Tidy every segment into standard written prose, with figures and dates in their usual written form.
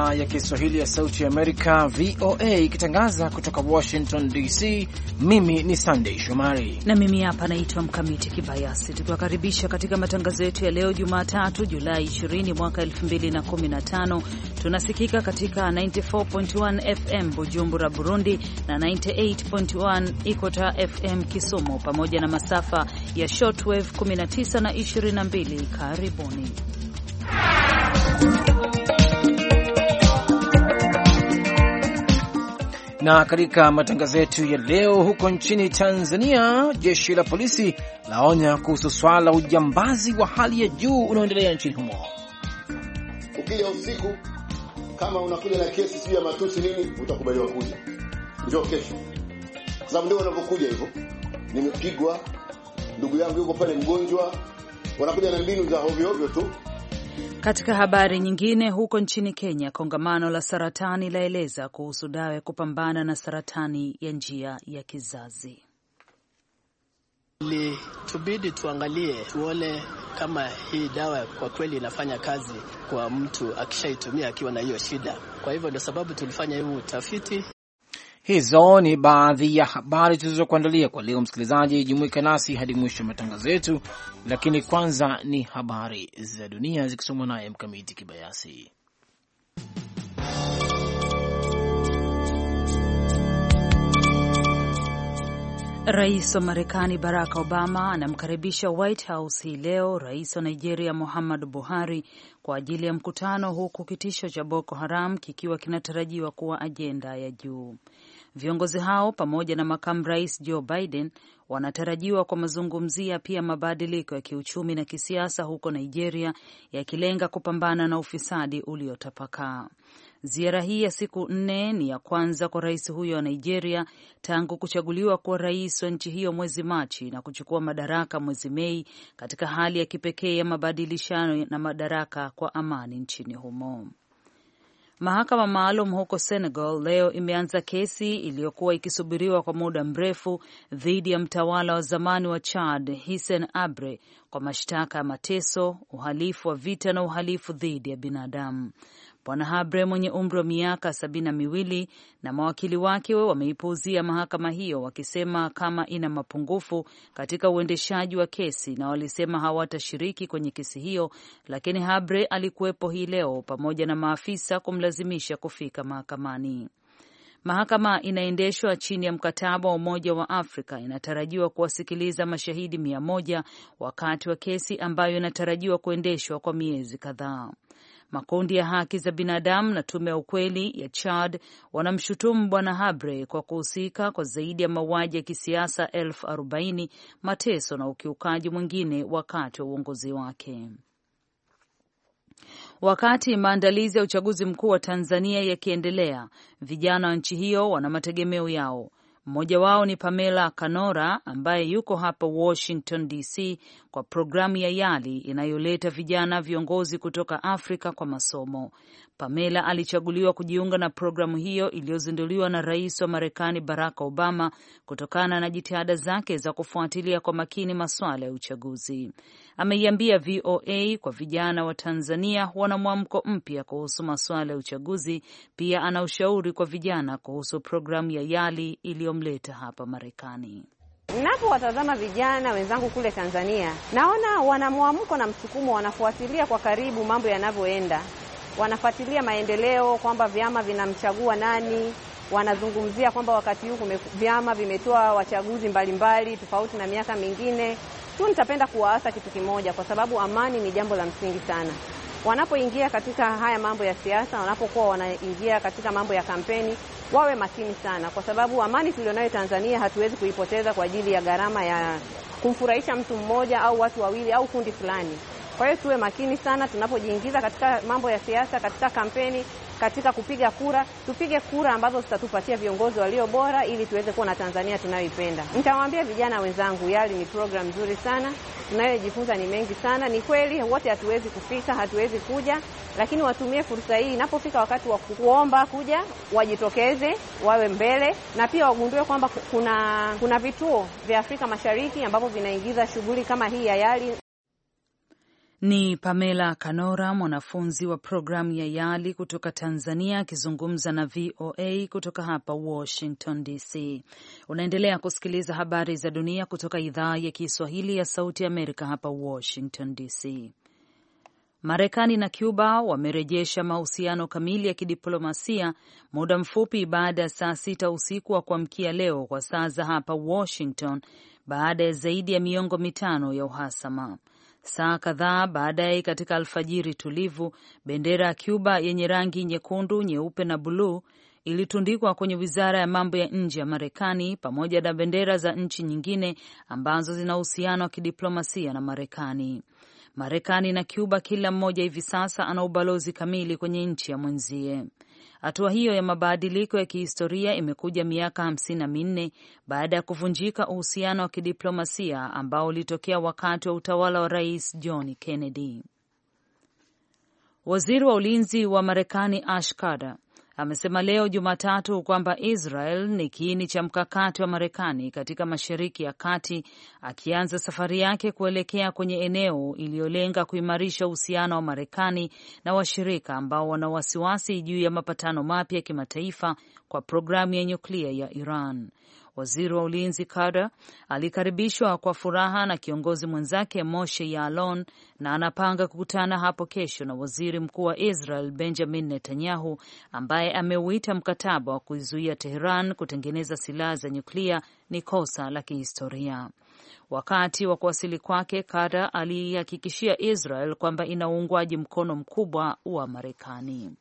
idhaa ya Kiswahili ya Sauti ya Amerika, VOA, ikitangaza kutoka Washington DC. Mimi ni Sunday Shomari na mimi hapa naitwa Mkamiti Kibayasi, tukiwakaribisha katika matangazo yetu ya leo Jumatatu Julai 20 mwaka 2015. Tunasikika katika 94.1 FM Bujumbura Burundi na 98.1 Ikota FM Kisumu, pamoja na masafa ya shortwave 19 na 22. Karibuni. Na katika matangazo yetu ya leo, huko nchini Tanzania, jeshi la polisi laonya kuhusu swala la ujambazi wa hali ya juu unaoendelea nchini humo. Ukija usiku kama unakuja na kesi sio ya matusi nini, utakubaliwa kuja. Njoo kesho. Kwa sababu ndio wanapokuja hivyo. Nimepigwa, ndugu yangu yuko pale mgonjwa, wanakuja na mbinu za hovyo hovyo tu. Katika habari nyingine, huko nchini Kenya, kongamano la saratani laeleza kuhusu dawa ya kupambana na saratani ya njia ya kizazi. Tubidi tuangalie tuone kama hii dawa kwa kweli inafanya kazi kwa mtu akishaitumia akiwa na hiyo shida. Kwa hivyo ndio sababu tulifanya huu utafiti. Hizo ni baadhi ya habari tulizokuandalia kwa leo. Msikilizaji, jumuika nasi hadi mwisho matangazo yetu, lakini kwanza ni habari za dunia zikisomwa naye Mkamiti Kibayasi. Rais wa Marekani Barack Obama anamkaribisha White House hii leo Rais wa Nigeria Muhammadu Buhari kwa ajili ya mkutano, huku kitisho cha Boko Haram kikiwa kinatarajiwa kuwa ajenda ya juu. Viongozi hao pamoja na makamu rais Joe Biden wanatarajiwa kwa mazungumzia pia mabadiliko ya kiuchumi na kisiasa huko Nigeria, yakilenga kupambana na ufisadi uliotapakaa. Ziara hii ya siku 4 ni ya kwanza kwa rais huyo wa Nigeria tangu kuchaguliwa kuwa rais wa nchi hiyo mwezi Machi na kuchukua madaraka mwezi Mei, katika hali ya kipekee ya mabadilishano na madaraka kwa amani nchini humo. Mahakama maalum huko Senegal leo imeanza kesi iliyokuwa ikisubiriwa kwa muda mrefu dhidi ya mtawala wa zamani wa Chad Hissène Habré kwa mashtaka ya mateso, uhalifu wa vita na uhalifu dhidi ya binadamu. Bwana Habré mwenye umri wa miaka 72 na mawakili wake wameipuuzia mahakama hiyo, wakisema kama ina mapungufu katika uendeshaji wa kesi, na walisema hawatashiriki kwenye kesi hiyo, lakini Habré alikuwepo hii leo pamoja na maafisa kumlazimisha kufika mahakamani. Mahakama inaendeshwa chini ya mkataba wa Umoja wa Afrika, inatarajiwa kuwasikiliza mashahidi 100 wakati wa kesi ambayo inatarajiwa kuendeshwa kwa miezi kadhaa. Makundi ya haki za binadamu na tume ya ukweli ya Chad wanamshutumu Bwana Habré kwa kuhusika kwa zaidi ya mauaji ya kisiasa 40,000, mateso na ukiukaji mwingine wakati wa uongozi wake. Wakati maandalizi ya uchaguzi mkuu wa Tanzania yakiendelea, vijana wa nchi hiyo wana mategemeo yao. Mmoja wao ni Pamela Kanora ambaye yuko hapa Washington DC kwa programu ya YALI inayoleta vijana viongozi kutoka Afrika kwa masomo. Pamela alichaguliwa kujiunga na programu hiyo iliyozinduliwa na Rais wa Marekani Barack Obama kutokana na jitihada zake za kufuatilia kwa makini masuala ya uchaguzi. Ameiambia VOA kwa vijana wa Tanzania wana mwamko mpya kuhusu masuala ya uchaguzi. Pia ana ushauri kwa vijana kuhusu programu ya YALI iliyomleta hapa Marekani. Ninapowatazama vijana wenzangu kule Tanzania, naona wana mwamko na msukumo, wanafuatilia kwa karibu mambo yanavyoenda. Wanafuatilia maendeleo, kwamba vyama vinamchagua nani, wanazungumzia kwamba wakati huu vyama vimetoa wachaguzi mbalimbali tofauti na miaka mingine. Tu nitapenda kuwaasa kitu kimoja, kwa sababu amani ni jambo la msingi sana. Wanapoingia katika haya mambo ya siasa, wanapokuwa wanaingia katika mambo ya kampeni, wawe makini sana, kwa sababu amani tulionayo Tanzania hatuwezi kuipoteza kwa ajili ya gharama ya kumfurahisha mtu mmoja au watu wawili au kundi fulani. Kwa hiyo tuwe makini sana tunapojiingiza katika mambo ya siasa, katika kampeni, katika kupiga kura. Tupige kura ambazo zitatupatia viongozi walio bora ili tuweze kuwa na Tanzania tunayoipenda. Nitawaambia vijana wenzangu, YALI ni program nzuri sana. Tunayojifunza ni mengi sana. Ni kweli wote hatuwezi kufika, hatuwezi kuja, lakini watumie fursa hii. Inapofika wakati wa kuomba kuja, wajitokeze, wawe mbele, na pia wagundue kwamba kuna vituo vya Afrika Mashariki ambapo vinaingiza shughuli kama hii ya YALI. Ni Pamela Kanora, mwanafunzi wa programu ya YALI kutoka Tanzania, akizungumza na VOA kutoka hapa Washington DC. Unaendelea kusikiliza habari za dunia kutoka idhaa ya Kiswahili ya Sauti Amerika hapa Washington DC. Marekani na Cuba wamerejesha mahusiano kamili ya kidiplomasia muda mfupi baada ya saa 6 usiku wa kuamkia leo kwa saa za hapa Washington, baada ya zaidi ya miongo mitano ya uhasama. Saa kadhaa baadaye, katika alfajiri tulivu, bendera ya Cuba yenye rangi nyekundu, nyeupe na buluu ilitundikwa kwenye Wizara ya Mambo ya Nje ya Marekani pamoja na bendera za nchi nyingine ambazo zina uhusiano wa kidiplomasia na Marekani. Marekani na Cuba kila mmoja hivi sasa ana ubalozi kamili kwenye nchi ya mwenzie. Hatua hiyo ya mabadiliko ya kihistoria imekuja miaka 54 baada ya kuvunjika uhusiano wa kidiplomasia ambao ulitokea wakati wa utawala wa Rais John Kennedy. Waziri wa ulinzi wa Marekani Ash Carter amesema leo Jumatatu kwamba Israel ni kiini cha mkakati wa Marekani katika Mashariki ya Kati, akianza safari yake kuelekea kwenye eneo iliyolenga kuimarisha uhusiano wa Marekani na washirika ambao wana wasiwasi juu ya mapatano mapya ya kimataifa kwa programu ya nyuklia ya Iran. Waziri wa ulinzi Carter alikaribishwa kwa furaha na kiongozi mwenzake Moshe Yaalon na anapanga kukutana hapo kesho na waziri mkuu wa Israel Benjamin Netanyahu, ambaye ameuita mkataba wa kuizuia Tehran kutengeneza silaha za nyuklia ni kosa la kihistoria. Wakati wa kuwasili kwake, Carter alihakikishia Israel kwamba ina uungwaji mkono mkubwa wa Marekani.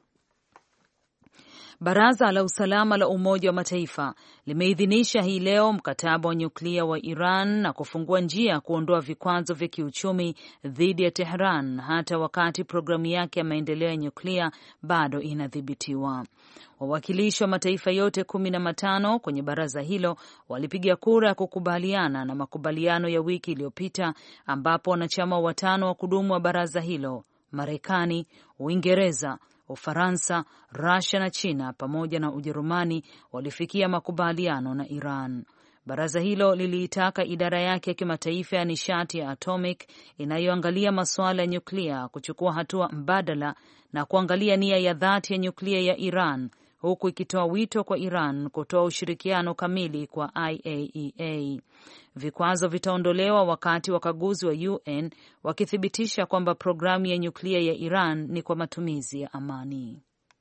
Baraza la Usalama la Umoja wa Mataifa limeidhinisha hii leo mkataba wa nyuklia wa Iran na kufungua njia ya kuondoa vikwazo vya kiuchumi dhidi ya Tehran hata wakati programu yake ya maendeleo ya nyuklia bado inadhibitiwa. Wawakilishi wa mataifa yote 15 kwenye baraza hilo walipiga kura ya kukubaliana na makubaliano ya wiki iliyopita, ambapo wanachama 5 wa kudumu wa baraza hilo, Marekani, Uingereza, Ufaransa, Russia na China pamoja na Ujerumani, walifikia makubaliano na Iran. Baraza hilo liliitaka idara yake ya kimataifa ya nishati ya atomic inayoangalia masuala ya nyuklia kuchukua hatua mbadala na kuangalia nia ya dhati ya nyuklia ya Iran, huku ikitoa wito kwa Iran kutoa ushirikiano kamili kwa IAEA. Vikwazo vitaondolewa wakati wakaguzi wa UN wakithibitisha kwamba programu ya nyuklia ya Iran ni kwa matumizi ya amani.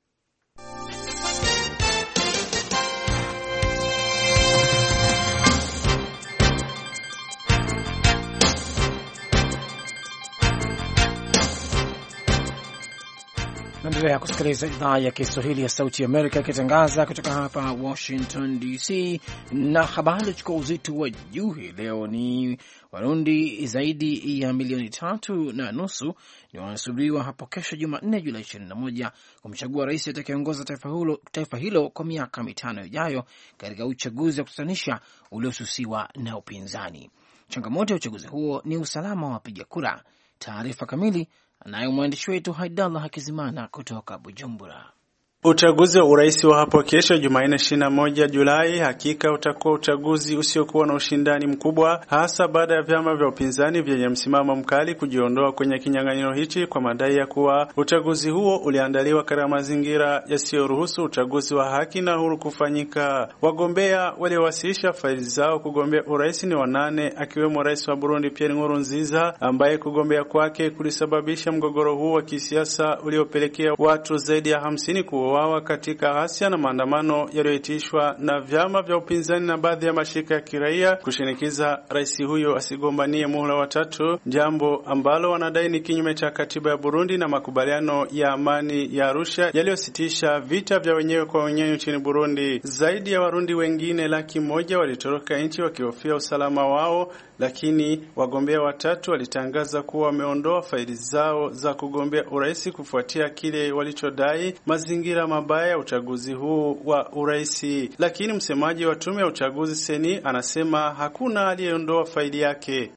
Naendelea kusikiliza idhaa ya Kiswahili ya Sauti ya Amerika ikitangaza kutoka hapa Washington DC, na habari chukua uzito wa juu hii leo ni Warundi zaidi ya 3.5 milioni ni wanasubiriwa hapo kesho Jumanne Julai 21 kumchagua rais atakayeongoza taifa hilo kwa miaka 5 ijayo katika uchaguzi wa kutatanisha uliosusiwa na upinzani. Changamoto ya uchaguzi huo ni usalama wa wapiga kura. Taarifa kamili anayo mwandishi wetu Haidallah Hakizimana kutoka Bujumbura. Uchaguzi wa urais wa hapo kesho Jumanne 21 Julai hakika utakuwa uchaguzi usiokuwa na ushindani mkubwa, hasa baada ya vyama vya upinzani vyenye msimamo mkali kujiondoa kwenye kinyang'anyiro hichi kwa madai ya kuwa uchaguzi huo uliandaliwa katika mazingira yasiyoruhusu uchaguzi wa haki na huru kufanyika. Wagombea waliowasilisha faili zao kugombea urais ni 8, akiwemo rais wa Burundi Pierre Nkurunziza, ambaye kugombea kwake kulisababisha mgogoro huu wa kisiasa uliopelekea watu zaidi ya 50 kuuawa katika ghasia na maandamano yaliyoitishwa na vyama vya upinzani na baadhi ya mashirika ya kiraia kushinikiza rais huyo asigombanie muhula wa 3, jambo ambalo wanadai ni kinyume cha katiba ya Burundi na makubaliano ya amani ya Arusha yaliyositisha vita vya wenyewe kwa wenyewe nchini Burundi. Zaidi ya Warundi wengine 100,000 walitoroka nchi wakihofia usalama wao, lakini wagombea 3 walitangaza kuwa wameondoa faili zao za kugombea urais kufuatia kile walichodai mazingira mabaya ya uchaguzi huu wa uraisi. Lakini msemaji wa tume ya uchaguzi Seni anasema hakuna aliyeondoa faili yake.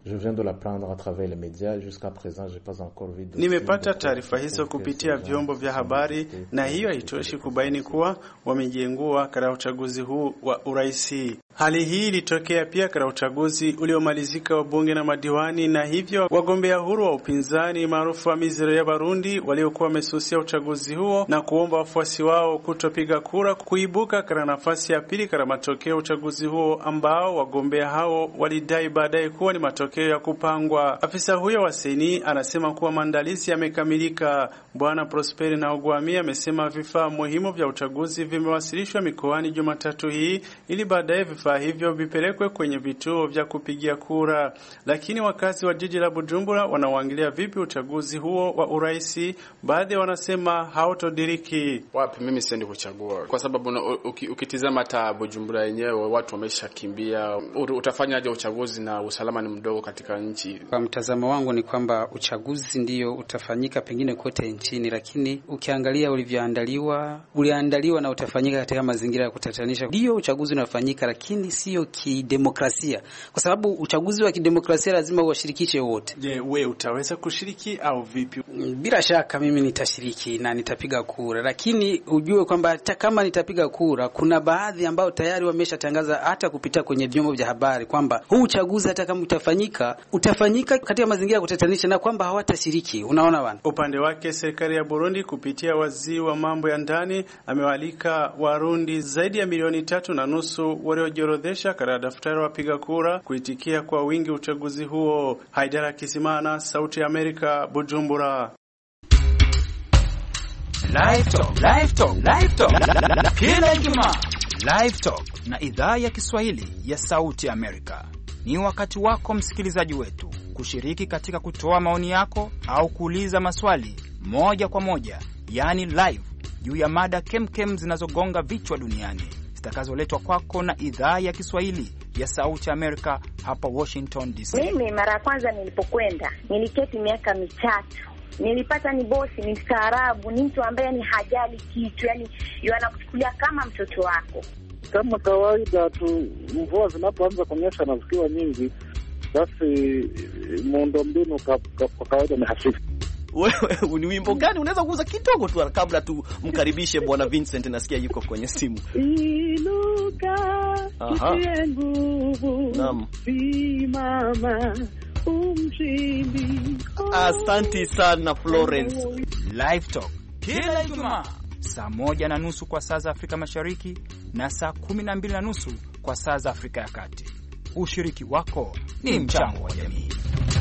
Nimepata taarifa hizo kupitia vyombo vya habari, na hiyo haitoshi kubaini kuwa wamejengua katika uchaguzi huu wa uraisi. Hali hii ilitokea pia katika uchaguzi uliomalizika wa bunge na madiwani, na hivyo wagombea huru wa upinzani maarufu Amizero ya Barundi waliokuwa wamesusia uchaguzi huo na kuomba wafuasi wao kutopiga kura kuibuka katika nafasi ya pili katika matokeo ya uchaguzi huo ambao wagombea hao walidai baadaye kuwa ni matokeo ya kupangwa. Afisa huyo wa Seni anasema kuwa maandalizi yamekamilika. Bwana Prosperi Naugwami amesema vifaa muhimu vya uchaguzi vimewasilishwa mikoani Jumatatu hii ili baadaye vifaa hivyo vipelekwe kwenye vituo vya kupigia kura. Lakini wakazi wa jiji la Bujumbura wanaoangalia vipi uchaguzi huo wa uraisi? Baadhi wanasema hautodiriki. Wapi, mimi siendi kuchagua kwa sababu ukitizama hata Bujumbura yenyewe watu wameshakimbia. Utafanyaje uchaguzi na usalama ni mdogo katika nchi? Kwa mtazamo wangu ni kwamba uchaguzi ndio utafanyika pengine kote nchini, lakini ukiangalia uliandaliwa na utafanyika katika mazingira ya kutatanisha. Ndio uchaguzi unafanyika, lakini sio kidemokrasia, kwa sababu uchaguzi wa kidemokrasia lazima uwashirikishe wote. Je, wewe utaweza kushiriki au vipi? Bila shaka mimi nitashiriki na nitapiga kura, lakini ujue kwamba hata kama nitapiga kura, kuna baadhi ambao tayari wameshatangaza hata kupitia kwenye vyombo vya habari kwamba huu uchaguzi hata kama utafanyika katika mazingira ya kutatanisha na kwamba hawatashiriki. Unaona bwana. Upande wake serikali ya Burundi kupitia waziri wa mambo ya ndani amewalika Warundi zaidi ya 3.5 milioni waliojiorodhesha katika daftari wapiga kura kuitikia kwa wingi uchaguzi huo. Haidara Kisimana, Sauti ya Amerika, Bujumbura. Live Talk. Kila Ijumaa Live Talk na idhaa ya Kiswahili ya Sauti ya Amerika. Ni wakati wako msikilizaji wetu kushiriki katika kutoa maoni yako au kuuliza maswali moja kwa moja, yani live, juu ya mada kemkem zinazogonga vichwa duniani, zitakazoletwa kwako na idhaa ya Kiswahili ya Sauti Amerika hapa Washington DC. Mimi mara ya kwanza nilipokwenda, niliketi miaka 3. Nilipata ni bosi, ni mstaarabu, ni mtu ambaye ni hajali kitu, yani anakuchukulia kama mtoto wako. Kama kawaida tu, mvua zinapoanza kunyesha na zikiwa nyingi, basi muundombinu kwa kawaida ni hafifu. Wewe ni wimbo gani unaweza kuuza kidogo tu kabla tumkaribishe Bwana Vincent? Nasikia yuko kwenye simu. Inuka, utie nguvu. Naam. Simama, umshindi. Asante sana Florence. Live Talk kila Ijumaa saa 1:30 kwa saa za Afrika Mashariki na saa 12:30 kwa saa za Afrika ya Kati. Ushiriki wako ni mchango wa jamii.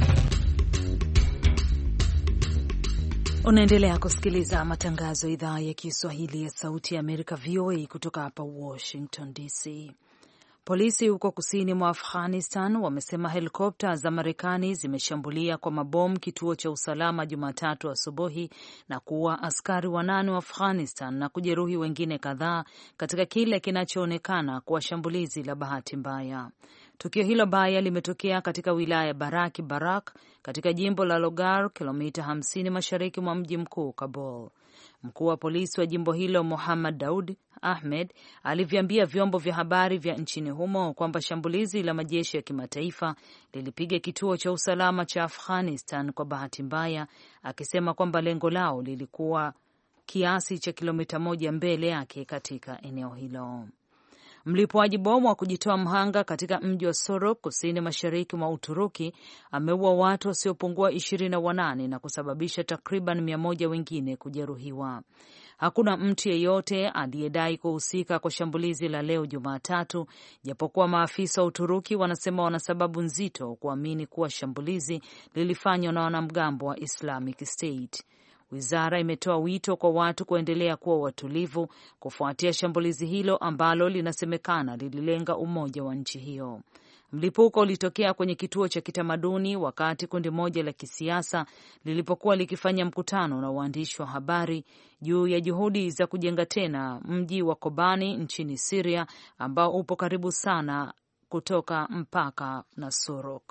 Unaendelea kusikiliza matangazo ya idhaa ya Kiswahili ya Sauti ya Amerika, VOA, kutoka hapa Washington DC. Polisi huko kusini mwa Afghanistan wamesema helikopta za Marekani zimeshambulia kwa mabomu kituo cha usalama Jumatatu asubuhi na kuua askari 8 wa Afghanistan na kujeruhi wengine kadhaa katika kile kinachoonekana kuwa shambulizi la bahati mbaya. Tukio hilo baya limetokea katika wilaya ya Barak katika jimbo la Logar, kilomita 50 mashariki mwa mji mkuu Kabul. Mkuu wa polisi wa jimbo hilo Muhammad Daud Ahmed aliviambia vyombo vya habari vya nchini humo kwamba shambulizi la majeshi ya kimataifa lilipiga kituo cha usalama cha Afghanistan kwa bahati mbaya, akisema kwamba lengo lao lilikuwa kiasi cha kilomita 1 mbele yake katika eneo hilo. Mlipuaji bomu wa kujitoa mhanga katika mji wa Sorok kusini mashariki mwa Uturuki ameua watu wasiopungua 28 na kusababisha takriban 100 wengine kujeruhiwa. Hakuna mtu yeyote aliyedai kuhusika kwa shambulizi la leo Jumatatu, japokuwa maafisa wa Uturuki wanasema wana sababu nzito kuamini kuwa shambulizi lilifanywa na wanamgambo wa Islamic State. Wizara imetoa wito kwa watu kuendelea kuwa watulivu kufuatia shambulizi hilo ambalo linasemekana lililenga umoja wa nchi hiyo. Mlipuko ulitokea kwenye kituo cha kitamaduni wakati kundi moja la kisiasa lilipokuwa likifanya mkutano na waandishi wa habari juu ya juhudi za kujenga tena mji wa Kobani nchini Syria ambao upo karibu sana kutoka mpaka na Sorok.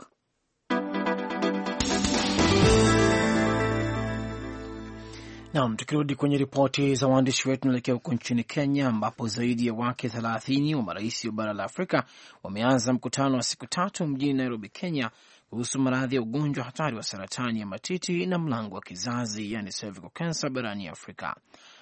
Naam, tukirudi kwenye ripoti za waandishi wetu, tunaelekea huko nchini Kenya ambapo zaidi ya wake 30 wa marais wa bara la Afrika wameanza mkutano wa siku 3 mjini Nairobi, Kenya, kuhusu maradhi ya ugonjwa hatari wa saratani ya matiti na mlango wa kizazi, yani cervical cancer, barani Afrika.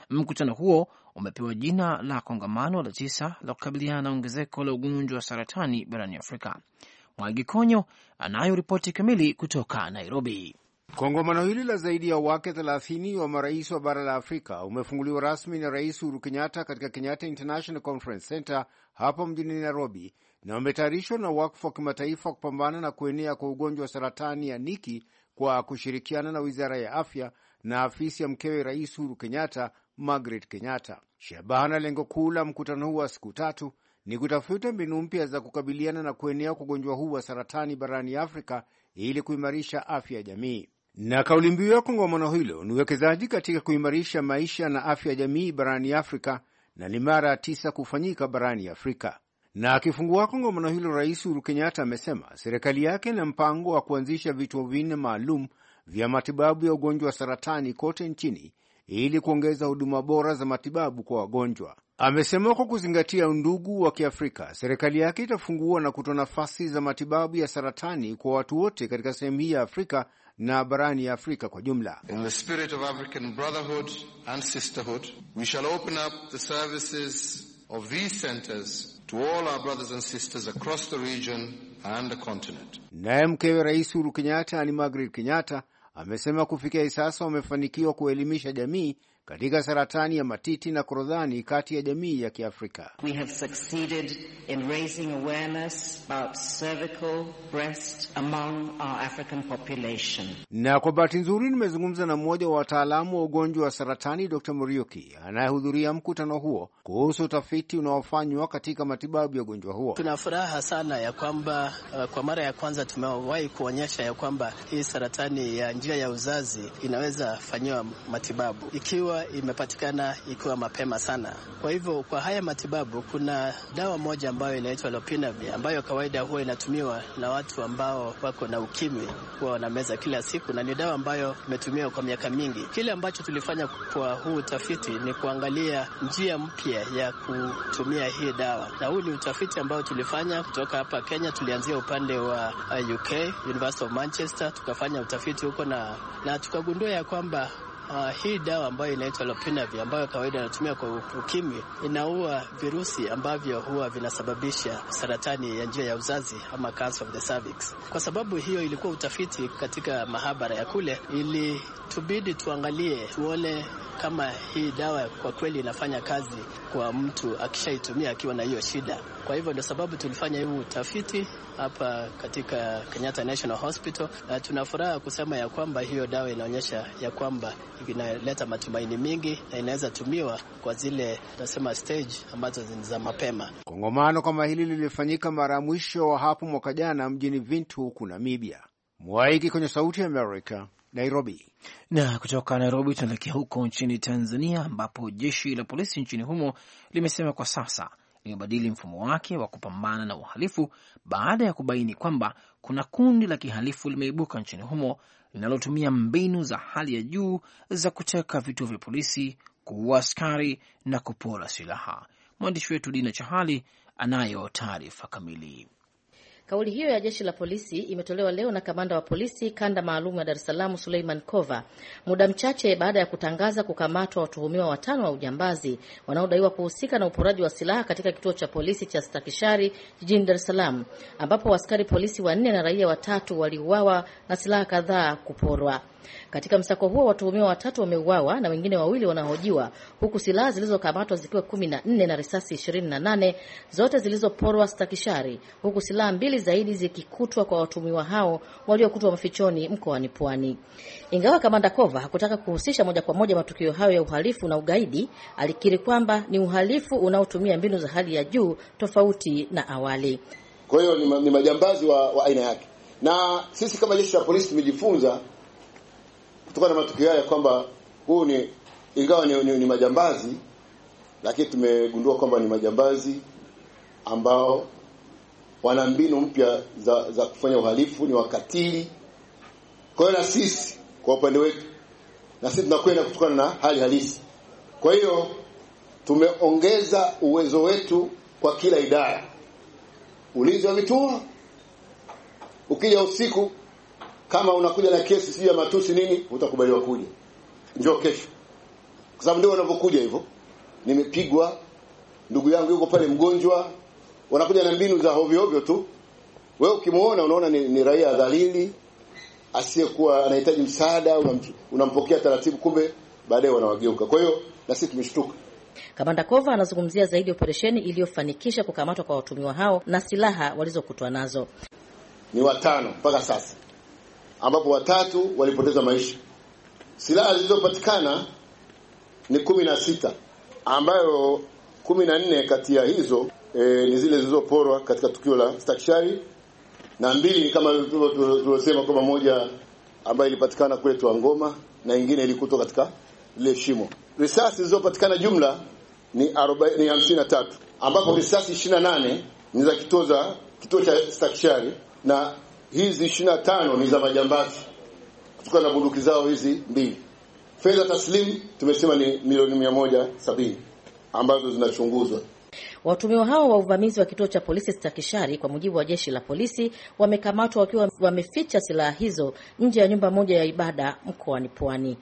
Mkutano huo umepewa jina la kongamano la 9 la kukabiliana na ongezeko la ugonjwa wa saratani barani Afrika. Mwagi Konyo anayo ripoti kamili kutoka Nairobi. Kongamano hili la zaidi ya wake 30 wa marais wa bara la Afrika umefunguliwa rasmi na Rais Uhuru Kenyatta katika Kenyatta International Conference Center hapa mjini Nairobi, na umetayarishwa na wakfu wa kimataifa kupambana na kuenea kwa ugonjwa wa saratani ya Niki kwa kushirikiana na Wizara ya Afya na afisi ya mkewe Rais Uhuru Kenyatta, Margaret Kenyatta. Shabaha na lengo kuu la mkutano huu wa siku 3 ni kutafuta mbinu mpya za kukabiliana na kuenea kwa ugonjwa huu wa saratani barani Afrika ili kuimarisha afya ya jamii. Na kauli mbiu ya kongamano hilo ni uwekezaji katika kuimarisha maisha na afya ya jamii barani Afrika, na ni mara ya 9 kufanyika barani Afrika. Na akifungua kongamano hilo, Rais Uhuru Kenyatta amesema serikali yake na mpango wa kuanzisha vituo 4 maalum vya matibabu ya ugonjwa wa saratani kote nchini ili kuongeza huduma bora za matibabu kwa wagonjwa. Amesema kwa kuzingatia undugu wa Kiafrika, serikali yake itafungua na kutoa nafasi za matibabu ya saratani kwa watu wote katika sehemu hii ya Afrika na barani ya Afrika kwa jumla. In the spirit of African brotherhood and sisterhood, we shall open up the services of these centers to all our brothers and sisters across the region and the continent. Naye mkewe Rais Uhuru Kenyatta ni Margaret Kenyatta amesema kufikia sasa wamefanikiwa kuelimisha jamii katika saratani ya matiti na korodhani kati ya jamii ya Kiafrika. We have succeeded in raising awareness about cervical breast among our African population. Na kwa bahati nzuri nimezungumza na mmoja wa wataalamu wa ugonjwa wa saratani, Dr. Muriuki, anayehudhuria mkutano huo kuhusu utafiti unaofanywa katika matibabu ya ugonjwa huo. Tuna furaha sana ya kwamba kwa mara ya kwanza tumewahi kuonyesha ya kwamba hii saratani ya njia ya uzazi inaweza fanyiwa matibabu ikiwa imepatikana ikiwa mapema sana. Kwa hivyo kwa haya matibabu kuna dawa moja ambayo inaitwa Lopinavir ambayo kawaida huwa inatumiwa na watu ambao wako na ukimwi, huwa wanameza kila siku, na ni dawa ambayo imetumiwa kwa miaka mingi. Kile ambacho tulifanya kwa huu utafiti ni kuangalia njia mpya ya kutumia hii dawa, na huu ni utafiti ambao tulifanya kutoka hapa Kenya. Tulianzia upande wa UK, University of Manchester, tukafanya utafiti huko na tukagundua ya kwamba hii dawa ambayo inaitwa Lopinavir ambayo kawaida inatumia kwa ukimwi inaua virusi ambavyo huwa vinasababisha saratani ya njia ya uzazi ama cancer of the cervix. Kwa sababu hiyo ilikuwa utafiti katika mahabara ya kule, ili tubidi tuangalie tuone kama hii dawa kwa kweli inafanya kazi kwa mtu akishaitumia akiwa na hiyo shida. Kwa hivyo ndio sababu tulifanya huu utafiti hapa katika Kenyatta National Hospital, na tunafuraha kusema ya kwamba hiyo dawa inaonyesha ya kwamba inaleta matumaini mingi na inaweza tumiwa kwa zile tunasema stage ambazo ni za mapema. Kongamano kama hili lilifanyika mara mwisho hapo mwaka jana mjini Windhoek, Namibia. Mwaiki kwenye Sauti ya America, Nairobi. Na kutoka Nairobi tunaelekea huko nchini Tanzania, ambapo jeshi la polisi nchini humo limesema kwa sasa limebadili mfumo wake wa kupambana na uhalifu baada ya kubaini kwamba kuna kundi la kihalifu limeibuka nchini humo linalotumia mbinu za hali ya juu za kuteka vituo vya polisi, kuua askari na kupora silaha. Mwandishi wetu Dina Chahali anayo taarifa kamili. Kauli hiyo ya jeshi la polisi imetolewa leo na kamanda wa polisi kanda maalum ya Dar es Salaam Suleiman Kova, muda mchache baada ya kutangaza kukamatwa watuhumiwa 5 wa ujambazi wanaodaiwa kuhusika na uporaji wa silaha katika kituo cha polisi cha Stakishari jijini Dar es Salaam, ambapo askari polisi 4 na raia 3 waliuawa na silaha kadhaa kuporwa. Katika msako huo watuhumiwa 3 wameuawa na wengine 2 wanahojiwa, huku silaha zilizokamatwa zikiwa 14 na risasi 28 zote zilizoporwa Stakishari, huku silaha 2 zaidi zikikutwa kwa watuhumiwa hao waliokutwa mafichoni mkoani Pwani. Ingawa kamanda Kova hakutaka kuhusisha moja kwa moja matukio hayo ya uhalifu na ugaidi, alikiri kwamba ni uhalifu unaotumia mbinu za hali ya juu tofauti na awali. Kwa hiyo ni majambazi wa aina yake, na sisi kama jeshi la polisi tumejifunza kutokana na matukio haya kwamba huu ni ingawa ni majambazi, lakini tumegundua kwamba ni majambazi ambao wana mbinu mpya za kufanya uhalifu, ni wakatili. Kwa hiyo na sisi kwa upande wetu, na sisi tunakwenda kutokana na hali halisi. Kwa hiyo tumeongeza uwezo wetu kwa kila idara. Ulinzi wa vituo, ukija usiku kama unakuja na kesi sio ya matusi nini, utakubaliwa kuja. Njoo kesho. kwa sababu ndio wanapokuja hivyo. Nimepigwa, ndugu yangu yuko pale mgonjwa, wanakuja na mbinu za hovyo hovyo tu. Wewe ukimuona unaona ni raia dhalili asiyekuwa anahitaji msaada, unampokea taratibu, kumbe baadaye wanawageuka. Kwa hiyo na sisi tumeshtuka. Kamanda Kova anazungumzia zaidi operesheni iliyofanikisha kukamatwa kwa watumiwa hao na silaha walizokutwa nazo. Ni 5 mpaka sasa, ambapo 3 walipoteza maisha. Silaha zilizopatikana ni 16, ambayo 14 kati ya hizo ni zile zilizoporwa katika tukio la Stakishari, na 2 kama tulivyosema, kama moja ambayo ilipatikana kule Tuangoma na nyingine ilikutwa katika ile shimo. Risasi zilizopatikana jumla ni 53, ambapo risasi 28 ni za kituo cha Stakishari na hizi 25 ni za majambazi kutokana na bunduki zao hizi 2. Fedha taslimu tumesema ni milioni 170 ambazo zinachunguzwa. Watumiwa hao wa uvamizi wa kituo cha polisi Stakishari, kwa mujibu wa jeshi la polisi, wamekamatwa wakiwa wameficha silaha hizo nje ya nyumba moja ya ibada mkoani Pwani.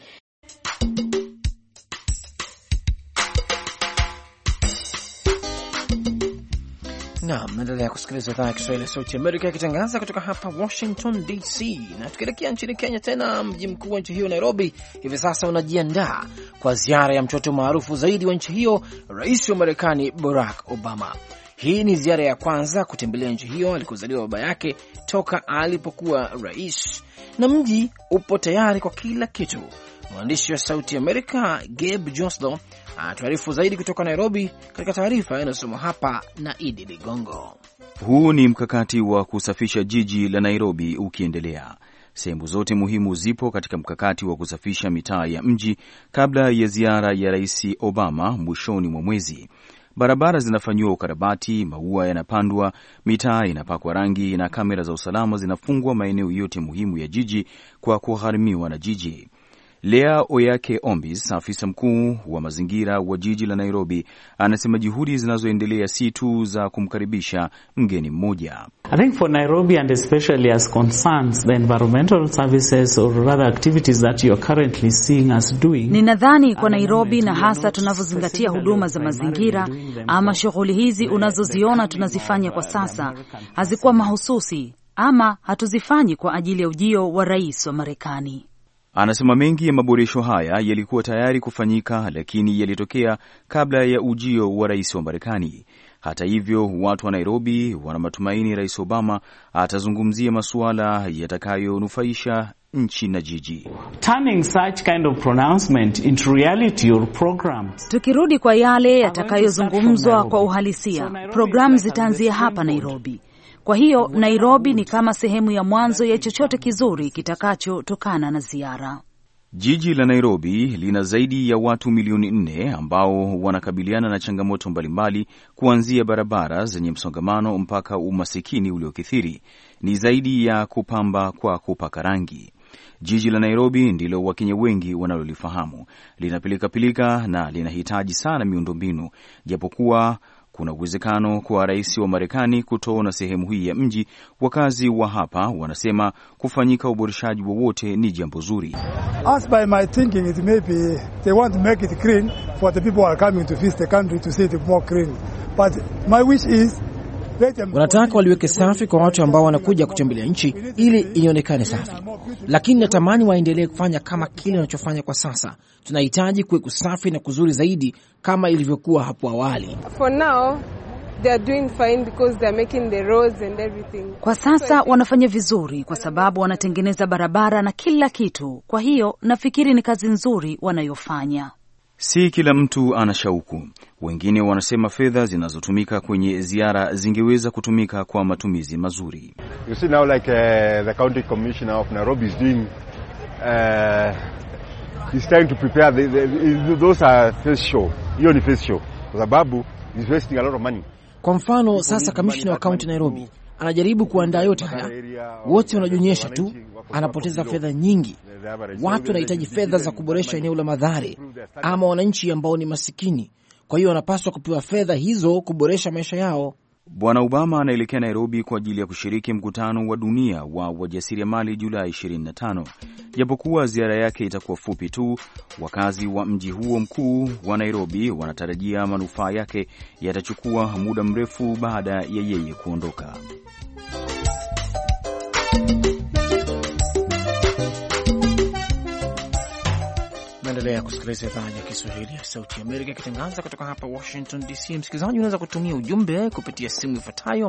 Naam, naendelea kusikiliza idhaa ya Kiswahili ya Sauti Amerika ikitangaza kutoka hapa Washington DC. Na tukielekea nchini Kenya tena, mji mkuu wa nchi hiyo Nairobi hivi sasa unajiandaa kwa ziara ya mtoto maarufu zaidi wa nchi hiyo, Rais wa Marekani Barack Obama. Hii ni ziara ya kwanza kutembelea nchi hiyo alikozaliwa baba yake toka alipokuwa rais, na mji upo tayari kwa kila kitu. Mwandishi wa Sauti Amerika Gabe Joslow anatuarifu zaidi kutoka Nairobi katika taarifa inayosomwa hapa na Idi Ligongo. Huu ni mkakati wa kusafisha jiji la Nairobi ukiendelea. Sehemu zote muhimu zipo katika mkakati wa kusafisha mitaa ya mji kabla ya ziara ya Rais Obama mwishoni mwa mwezi. Barabara zinafanyiwa ukarabati, maua yanapandwa, mitaa inapakwa rangi na kamera za usalama zinafungwa maeneo yote muhimu ya jiji kwa kugharimiwa na jiji. Lea Oyake Ombis, afisa mkuu wa mazingira wa jiji la Nairobi, anasema juhudi zinazoendelea si tu za kumkaribisha mgeni mmoja. I think for Nairobi and especially as concerns the environmental services or rather activities that you are currently seeing us doing. Ninadhani kwa Nairobi na hasa tunavyozingatia huduma za mazingira ama shughuli hizi unazoziona tunazifanya kwa sasa hazikuwa mahususi ama hatuzifanyi kwa ajili ya ujio wa rais wa Marekani. Anasema mengi ya maboresho haya yalikuwa tayari kufanyika, lakini yalitokea kabla ya ujio wa rais wa Marekani. Hata hivyo, watu wa Nairobi wana matumaini Rais Obama atazungumzia masuala yatakayonufaisha nchi na jiji. Turning such kind of pronouncement into reality or programs. Tukirudi kwa yale yatakayozungumzwa kwa uhalisia, programu zitaanzia hapa Nairobi. Kwa hiyo Nairobi ni kama sehemu ya mwanzo ya chochote kizuri kitakachotokana na ziara. Jiji la Nairobi lina zaidi ya watu milioni 4 ambao wanakabiliana na changamoto mbalimbali, kuanzia barabara zenye msongamano mpaka umasikini uliokithiri. Ni zaidi ya kupamba kwa kupaka rangi. Jiji la Nairobi ndilo Wakenya wengi wanalolifahamu. Linapilika na linahitaji sana miundombinu, japokuwa kuna uwezekano kwa rais wa Marekani kutoona sehemu hii ya mji. Wakazi wa hapa wanasema kufanyika uboreshaji wowote ni jambo zuri. As by my thinking, it may be they want to make it clean for the people who are coming to visit the country to see it more clean. But my wish is wanataka waliweke safi kwa watu ambao wanakuja kutembelea nchi ili ionekane safi, lakini natamani waendelee kufanya kama kile wanachofanya kwa sasa. Tunahitaji kuwe kusafi na kuzuri zaidi kama ilivyokuwa hapo awali. For now they are doing fine because they are making the roads and everything. Kwa sasa wanafanya vizuri kwa sababu wanatengeneza barabara na kila kitu. Kwa hiyo nafikiri ni kazi nzuri wanayofanya. Si kila mtu ana shauku. Wengine wanasema fedha zinazotumika kwenye ziara zingeweza kutumika kwa matumizi mazuri. You see now like the county commissioner of Nairobi is doing he's trying to prepare those are face show. Hiyo ni face show kwa sababu he's wasting a lot of money. Kwa mfano sasa kamishna wa county Nairobi anajaribu kuandaa yote haya. Wote wanajionyesha tu, anapoteza fedha nyingi. Watu wanahitaji fedha za kuboresha eneo la Mathare ama wananchi ambao ni masikini. Kwa hiyo wanapaswa kupewa fedha hizo kuboresha maisha yao. Bwana Obama anaelekea Nairobi kwa ajili ya kushiriki mkutano wa dunia wa wajasiriamali Julai 25. Japokuwa ziara yake itakuwa fupi tu, wakazi wa mji huo mkuu wa Nairobi wanatarajia manufaa yake yatachukua muda mrefu baada ya yeye kuondoka. Naendelea kusikiliza idhaa ya Kiswahili ya Sauti ya Amerika ikitangaza kutoka hapa Washington DC. Msikilizaji, unaweza kutumia ujumbe kupitia simu ifuatayo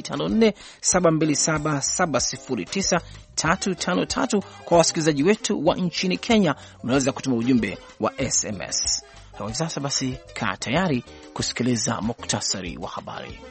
254-727-709-353. Kwa wasikilizaji wetu wa nchini Kenya, mnaweza kutuma ujumbe wa SMS. Kwa sasa basi, kaa tayari kusikiliza muktasari wa habari.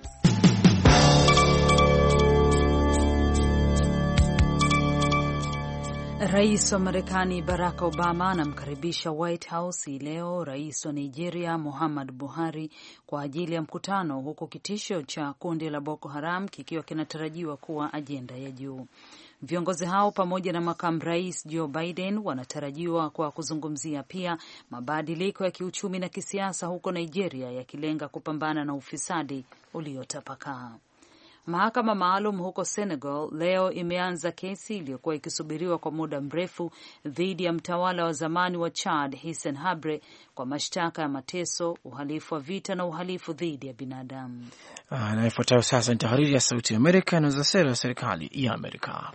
Rais wa Marekani Barack Obama anamkaribisha White House leo rais wa Nigeria Muhammad Buhari kwa ajili ya mkutano, huku kitisho cha kundi la Boko Haram kikiwa kinatarajiwa kuwa ajenda ya juu. Viongozi hao pamoja na makamu rais Joe Biden wanatarajiwa kwa kuzungumzia pia mabadiliko ya kiuchumi na kisiasa huko Nigeria, yakilenga kupambana na ufisadi uliotapakaa. Mahakama maalum huko Senegal leo imeanza kesi iliyokuwa ikisubiriwa kwa muda mrefu dhidi ya mtawala wa zamani wa Chad Hissen Habre kwa mashtaka ya mateso, uhalifu wa vita na uhalifu dhidi ya binadamu. Na ifuatayo sasa ni tahariri ya Sauti ya Amerika na za sera ya serikali ya Amerika.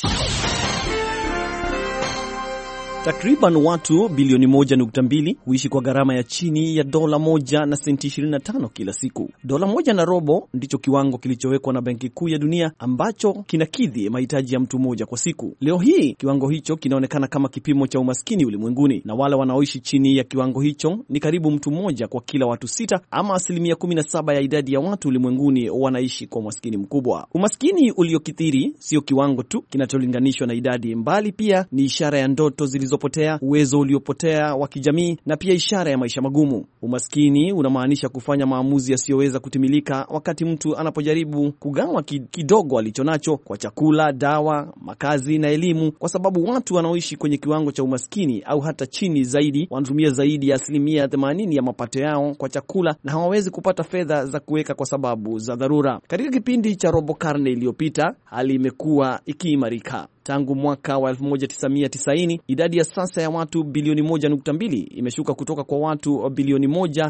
Takriban watu bilioni 1.2 huishi kwa gharama ya chini ya dola 1 na senti 25 kila siku. Dola 1.5 ndicho kiwango kilichowekwa na Benki Kuu ya Dunia ambacho kinakidhi mahitaji ya mtu mmoja kwa siku. Leo hii kiwango hicho kinaonekana kama kipimo cha umaskini ulimwenguni, na wale wanaoishi chini ya kiwango hicho ni karibu mtu mmoja kwa kila watu 6, ama 17% ya idadi ya watu ulimwenguni wanaishi kwa umaskini mkubwa. Umaskini uliokithiri sio kiwango tu kinacholinganishwa na idadi, mbali pia ni ishara ya ndoto zilizopotea, uwezo uliopotea wa kijamii, na pia ishara ya maisha magumu. Umaskini unamaanisha kufanya maamuzi yasiyoweza kutimilika wakati mtu anapojaribu kugawa kidogo alichonacho kwa chakula, dawa, makazi na elimu, kwa sababu watu wanaoishi kwenye kiwango cha umaskini au hata chini zaidi wanatumia zaidi ya 80% ya mapato yao kwa chakula na hawawezi kupata fedha za kuweka kwa sababu za dharura. Katika kipindi cha robo karne iliyopita, hali imekuwa ikiimarika. Tangu mwaka wa 1990, idadi ya sasa ya watu bilioni 1.2 imeshuka kutoka kwa watu bilioni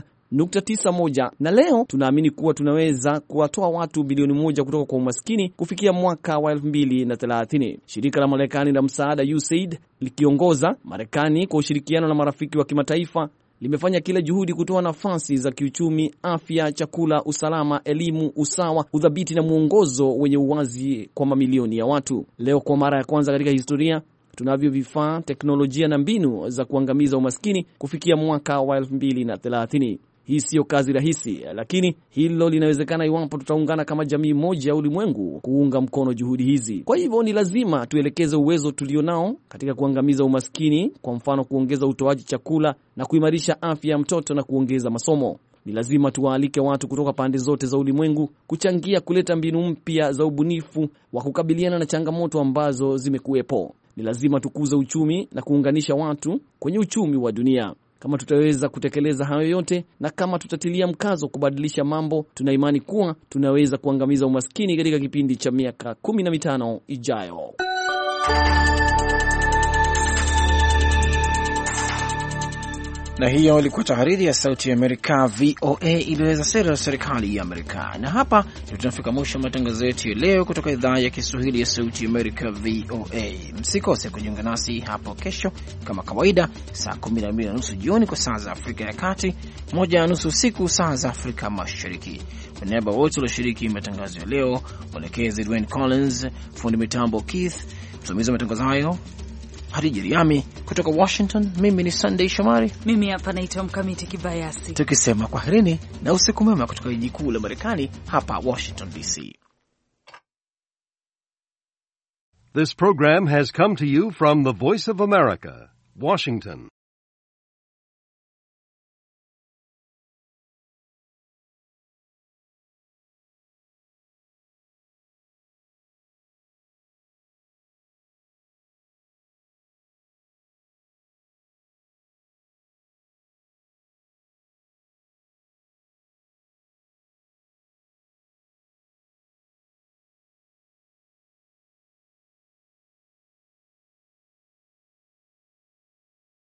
1.91, na leo tunaamini kuwa tunaweza kuwatoa watu bilioni 1 kutoka kwa umaskini kufikia mwaka wa 2030. Shirika la Marekani la msaada USAID likiongoza Marekani kwa ushirikiano na marafiki wa kimataifa limefanya kila juhudi kutoa nafasi za kiuchumi, afya, chakula, usalama, elimu, usawa, udhabiti na mwongozo wenye uwazi kwa mamilioni ya watu. Leo kwa mara ya kwanza katika historia tunavyo vifaa, teknolojia na mbinu za kuangamiza umaskini kufikia mwaka wa 2030. Hii sio kazi rahisi, lakini hilo linawezekana iwapo tutaungana kama jamii moja ya ulimwengu kuunga mkono juhudi hizi. Kwa hivyo ni lazima tuelekeze uwezo tulionao katika kuangamiza umaskini, kwa mfano kuongeza utoaji chakula na kuimarisha afya ya mtoto na kuongeza masomo. Ni lazima tuwaalike watu kutoka pande zote za ulimwengu kuchangia kuleta mbinu mpya za ubunifu wa kukabiliana na changamoto ambazo zimekuwepo. Ni lazima tukuze uchumi na kuunganisha watu kwenye uchumi wa dunia. Kama tutaweza kutekeleza hayo yote na kama tutatilia mkazo kubadilisha mambo, tuna imani kuwa tunaweza kuangamiza umaskini katika kipindi cha miaka 15 ijayo. Na hiyo ilikuwa tahariri ya Sauti ya Amerika VOA iliweza sera ya serikali ya Amerika. Na hapa ndio tunafika mwisho matangazo yetu ya leo kutoka idhaa ya Kiswahili ya Sauti ya Amerika VOA. Msikose kujiunga nasi hapo kesho kama kawaida saa 12:30 jioni kwa saa za Afrika ya Kati, 1:30 usiku saa za Afrika Mashariki. Kwa niaba wote walioshiriki matangazo ya leo, mwelekezi Dwayne Collins, fundi mitambo Keith, msimamizi wa matangazo hayo Hadija Riami kutoka Washington, mimi ni Sunday Shomari. Mimi hapa naitwa Mkamiti Kibayasi. Tukisema kwaherini na usiku mwema kutoka jiji kuu la Marekani hapa Washington DC. This program has come to you from the Voice of America, Washington.